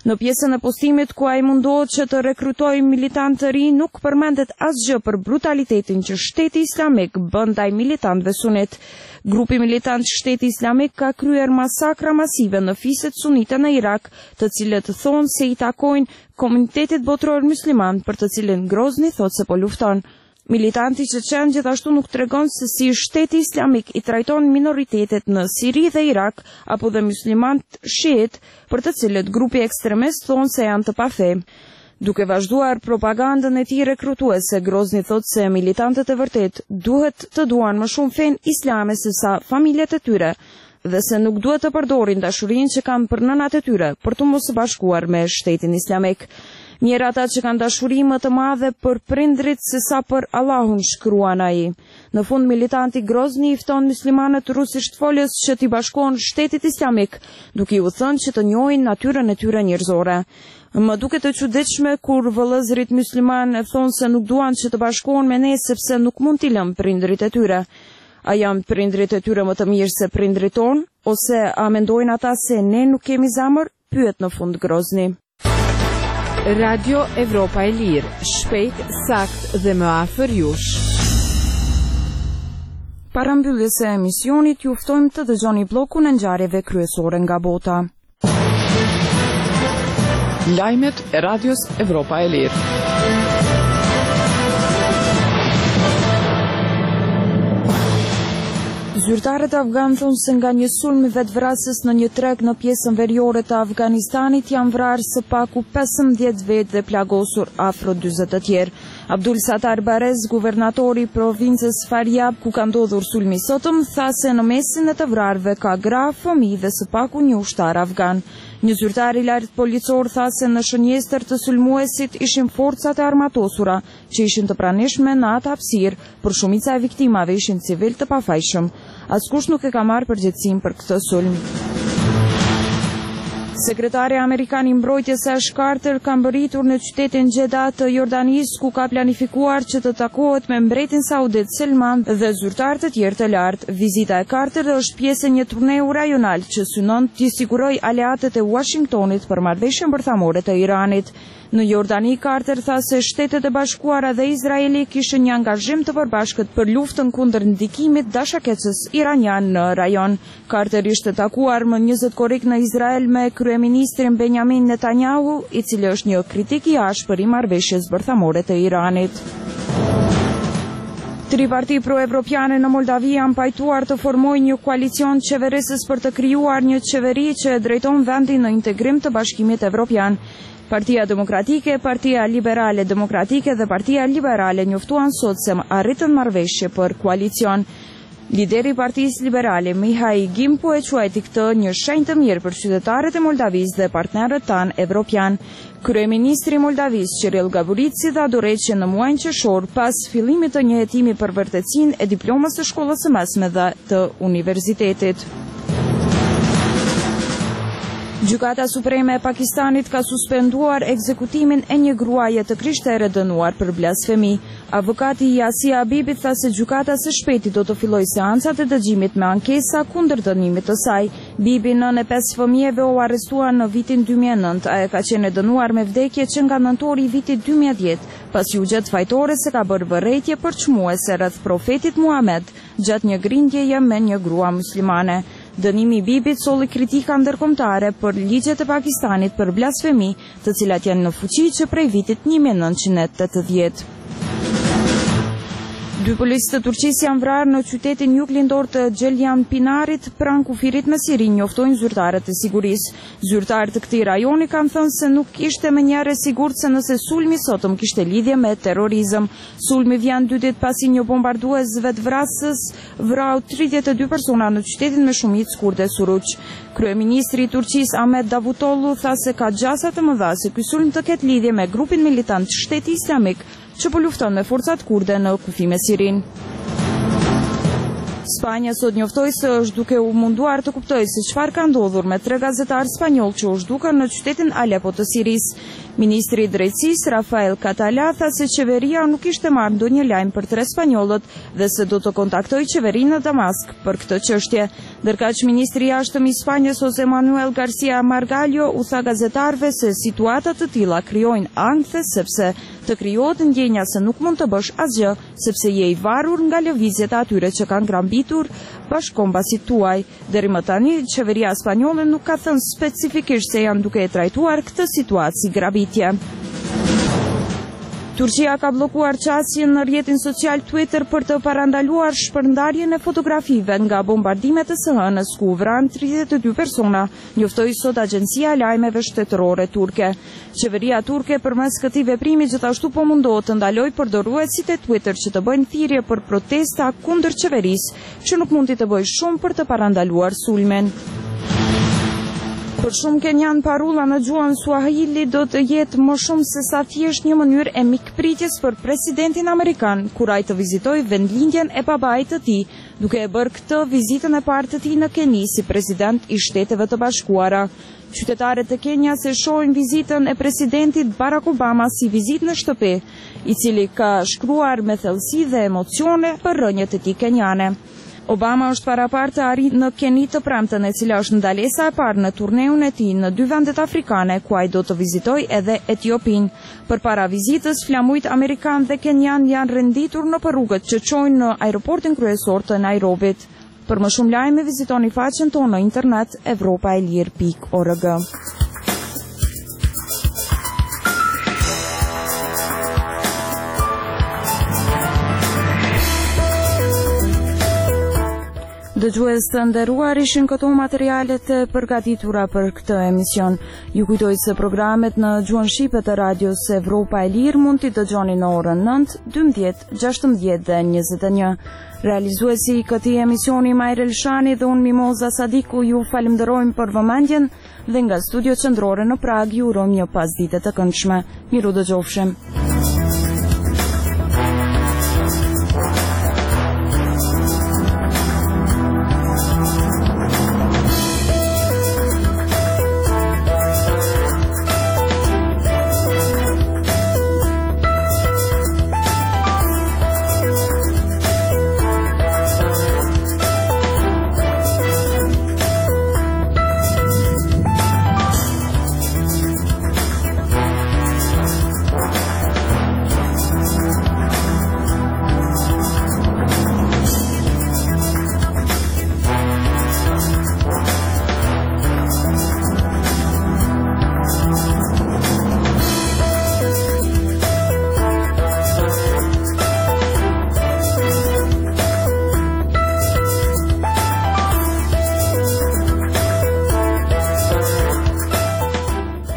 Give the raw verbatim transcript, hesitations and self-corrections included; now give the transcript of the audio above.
Në pjesën e postimit ku ai mundohet që të rekrutojë militantë të ri, nuk përmendet asgjë për brutalitetin që Shteti Islamik bën ndaj militantëve sunet. Grupi militant Shteti Islamik ka kryer masakra masive në fiset sunite në Irak, të cilët thonë se i takojnë komunitetit botëror musliman, për të cilën Grozni thotë se po lufton. Militanti çeçen gjithashtu nuk tregon se si Shteti Islamik i trajton minoritetet në Siri dhe Irak apo dhe muslimanët shiit, për të cilët grupi ekstremist thonë se janë të pafe. Duke vazhduar propagandën e tij rekrutuese, Grozni thotë se militantët e vërtet duhet të duan më shumë fen islame se sa familjet e tyre dhe se nuk duhet të përdorin dashurinë që kanë për nënat e tyre për të mos bashkuar me Shtetin Islamik. Mirë ata që kanë dashuri më të madhe për prindrit se sa për Allahun, shkruan ai. Në fund, militanti Grozni i fton muslimanët rusisht folës që t'i bashkohen Shtetit Islamik, duke u thënë që të njohin natyrën e tyre njerëzore. Më duket e çuditshme kur vëllezërit musliman e thonë se nuk duan që të bashkohen me ne sepse nuk mund t'i lëm prindrit e tyre. A janë prindrit e tyre më të mirë se prindrit tonë, ose a mendojnë ata se ne nuk kemi zemër? Pyet në fund Grozni. Radio Evropa e Lirë, shpejt, sakt dhe më afër jush. Para mbylljes së emisionit, ju ftojmë të dëgjoni bllokun e ngjarjeve kryesore nga bota. Lajmet e Radios Evropa e Lirë. Zyrtarët afgan thonë se nga një sulm vetvrasës në një treg në pjesën veriore të Afganistanit janë vrarë së paku pesëmbëdhjetë vetë dhe plagosur afro dyzet të tjerë. Abdul Sattar Barez, guvernatori i provincës Faryab, ku ka ndodhur sulmi sotëm, tha se në mesin e të vrarëve ka gra, fëmijë dhe së paku një ushtar afgan. Një zyrtar i lartë policor tha se në shënjestër të sulmuesit ishin forcat e armatosura, që ishin të pranishme në atë hapësirë, por shumica e viktimave ishin civil të pafajshëm. Askush nuk e ka marrë përgjegjësinë për këtë sulm. Sekretari Amerikan i Mbrojtjes Ash Carter ka mbërritur në qytetin Jeddah të Jordanisë, ku ka planifikuar që të takohet me mbretin saudit Salman dhe zyrtar të tjerë të lartë. Vizita e Carter është pjesë e një turneu rajonal që synon t'i sigurojë aleatët e Washingtonit për marrëveshjen bërthamore të Iranit. Në Jordani, Carter tha se Shtetet e Bashkuara dhe Izraeli kishin një angazhim të përbashkët për luftën kundër ndikimit dashakeqës iranian në rajon. Carter ishte takuar më njëzet korrik në Izrael me kryeministrin Benjamin Netanyahu, i cili është një kritik i ashpër i marrëveshjes bërthamore të Iranit. Tri parti pro-evropiane në Moldavi janë pajtuar të formojnë një koalicion qeverisës për të krijuar një qeveri që e drejton vendin në integrim të Bashkimit Evropian. Partia Demokratike, Partia Liberale Demokratike dhe Partia Liberale njoftuan sot se arritën marrëveshje për koalicion. Lideri i Partisë Liberale, Mihai Gimpo, e quajti këtë një shenjë të mirë për qytetarët e Moldavisë dhe partnerët tanë evropian. Kryeministri i Moldavisë, Qirill Gaburici, dha dorëheqje në muajin qershor pas fillimit të një hetimi për vërtetësinë e diplomës së shkollës së mesme dhe të universitetit. Gjykata Supreme e Pakistanit ka suspenduar ekzekutimin e një gruaje të krishtere dënuar për blasfemi. Avokati Yasia Bibi tha se gjykata së shpejti do të fillojë seancat e dëgjimit me ankesa kundër dënimit të saj. Bibi, nën e pesë fëmijëve, u arrestua në vitin dy mijë e nëntë. Ajo ka qenë dënuar me vdekje që nga nëntori i vitit dy mijë e dhjetë, pasi u gjet fajtore se ka bërë vërejtje për çmuese rreth profetit Muhamet gjatë një grindjeje me një grua muslimane. Dënimi i Bibit solli kritika ndërkombëtare për ligjet e Pakistanit për blasfemi, të cilat janë në fuqi që prej vitit një mijë e nëntëqind e tetëdhjetë. Dy policë të Turqisë janë vrarë në qytetin juglindor të Gjeljan Pinarit, pranë kufirit me Siri, njoftojnë zyrtarët e sigurisë. Zyrtarët të këtij rajoni kanë thënë se nuk ishte menjëherë e sigurt se nëse sulmi sotëm kishte lidhje me terrorizëm. Sulmi vjen dy ditë pasi një bombardues vetvrasës vrau tridhjetë e dy persona në qytetin me shumicë kurde Suruç. Kryeministri i Turqisë Ahmet Davutoglu tha se ka gjasa të mëdha se ky sulm të ketë lidhje me grupin militant Shteti Islamik, që po lufton me forcat kurde në kufi me Sirin. Spanja sot njoftoi se është duke u munduar të kuptojë se çfarë ka ndodhur me tre gazetarë spanjoll që u zhdukan në qytetin Aleppo të Sirisë. Ministri i Drejtësisë Rafael Catala tha se qeveria nuk kishte marrë ndonjë lajm për tre spanjollët dhe se do të kontaktojë qeverinë në Damask për këtë çështje. Ndërkaq ministri i jashtëm i Spanjës José Manuel García Margallo u tha gazetarëve se situata të tilla krijojnë ankth sepse të krijohet ndjenja se nuk mund të bësh asgjë sepse je i varur nga lëvizjet e atyre që kanë grambitur bashkëkombasit tuaj. Deri më tani, qeveria spanjolle nuk ka thënë specifikisht se janë duke e trajtuar këtë situatë si grabitje. Turqia ka blokuar qasjen në rrjetin social Twitter për të parandaluar shpërndarjen e fotografive nga bombardimet e së hënës ku u vranë tridhjetë e dy persona, njoftoi sot agjencia e lajmeve shtetërore turke. Qeveria turke përmes këtij veprimi gjithashtu po mundohet të ndalojë përdoruesit e Twitter që të bëjnë thirrje për protesta kundër qeverisë, që nuk mundi të bëjë shumë për të parandaluar sulmen. Për shumë kenjan, parulla në gjuhën Swahili do të jetë më shumë se sa thjesht një mënyrë e mikpritjes për presidentin amerikan, kur ai të vizitoj vendlindjen e babait të tij, duke e bërë këtë vizitën e parë të tij në Keni si president i Shteteve të Bashkuara. Qytetarët e Kenjas e shohin vizitën e presidentit Barack Obama si vizitë në shtëpi, i cili ka shkruar me thellësi dhe emocione për rënjet e tij kenjane. Obama është parapar të arrit në Keni të premten, e cila është ndalesa e parë në turneun e tij në dy vendet afrikane, ku ai do të vizitojë edhe Etiopinë. Përpara vizitës, flamujt amerikan dhe kenjan janë renditur në rrugët që çojnë në aeroportin kryesor të Nairobit. Për më shumë lajme, vizitoni faqen tonë në internet evropaelir pikë org. Dëgjues të nderuar, ishin këto materialet e përgatitura për këtë emision. Ju kujtoj se programet në gjuhën shqipe të radios Evropa e Lirë mund t'i dëgjoni në orën nëntë, dymbëdhjetë, gjashtëmbëdhjetë dhe njëzet e një. Realizuesi i këtij emisioni Majrel Shani dhe unë Mimoza Sadiku ju falenderojmë për vëmendjen dhe nga studio qendrore në Prag ju urojmë një pasdite të këndshme. Miru dëgjofshim.